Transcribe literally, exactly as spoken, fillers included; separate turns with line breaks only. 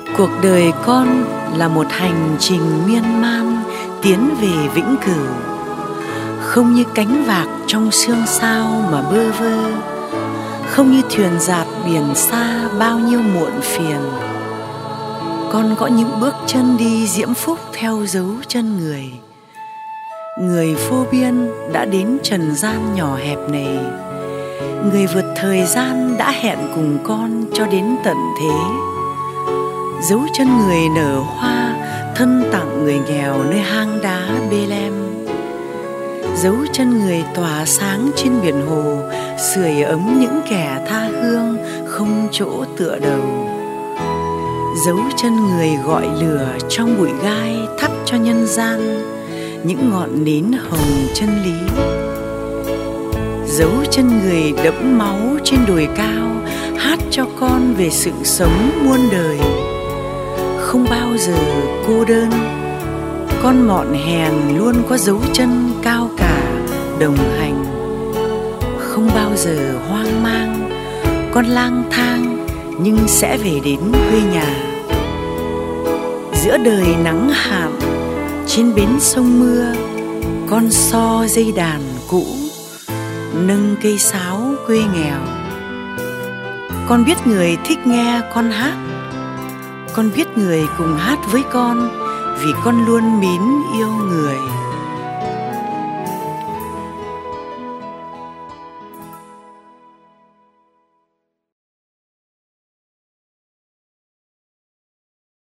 Cuộc đời con là một hành trình miên man tiến về vĩnh cửu, không như cánh vạc trong sương sao mà bơ vơ, không như thuyền dạt biển xa bao nhiêu muộn phiền. Con có những bước chân đi diễm phúc theo dấu chân người, người vô biên đã đến trần gian nhỏ hẹp này. Người vượt thời gian đã hẹn cùng con cho đến tận thế. Dấu chân người nở hoa, thân tặng người nghèo nơi hang đá Bê-lem. Dấu chân người tỏa sáng trên biển hồ, sưởi ấm những kẻ tha hương không chỗ tựa đầu. Dấu chân người gọi lửa trong bụi gai, thắp cho nhân gian những ngọn nến hồng chân lý. Dấu chân người đẫm máu trên đồi cao, hát cho con về sự sống muôn đời. Không bao giờ cô đơn, con mọn hèn luôn có dấu chân cao cả đồng hành. Không bao giờ hoang mang, con lang thang nhưng sẽ về đến quê nhà. Giữa đời nắng hạn, trên bến sông mưa, con so dây đàn cũ, nâng cây sáo quê nghèo. Con biết người thích nghe con hát, con biết người cùng hát với con, vì con luôn mến yêu người.